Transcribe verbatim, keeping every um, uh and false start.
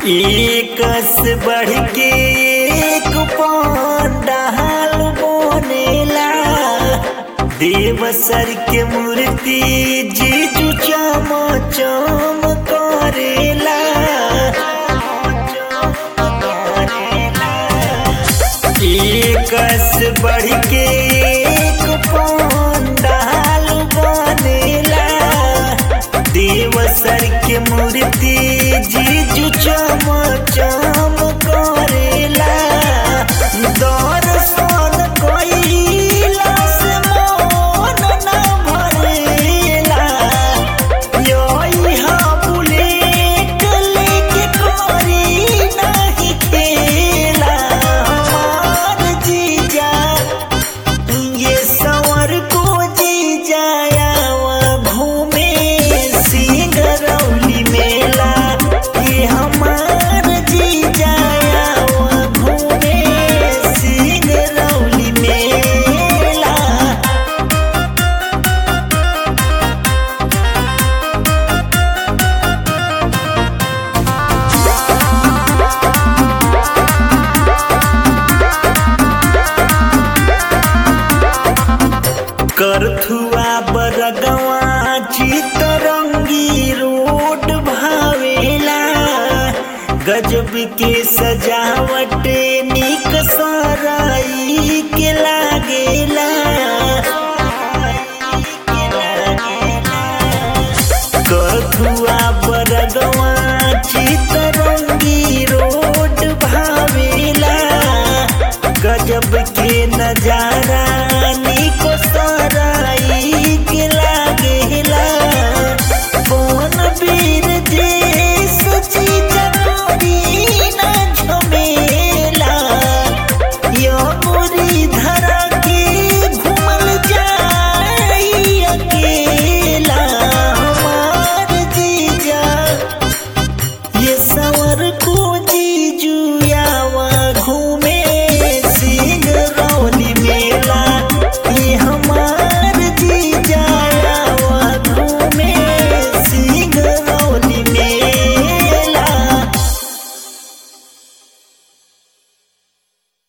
एक से बढ़ के एक पंडाल बनेला। देव सर के मूर्ति जीजू चम चम करेला। एक से बढ़ के एक पंडाल बनेला। देव सर के मूर्ति जीजू चम चम करेला। दर्शन कइला से मन न भरेला। यही बुलेट लेके करी नहीं खेला। हमार जीजा ये सवर को जीजा आवा घूमे सिंगरौली मेला। ये हमार जीजा आवा घूमे सिंगरौली मेला। करथुआ बरगवा चितरंगी रोड भावेला। गजब के सजावट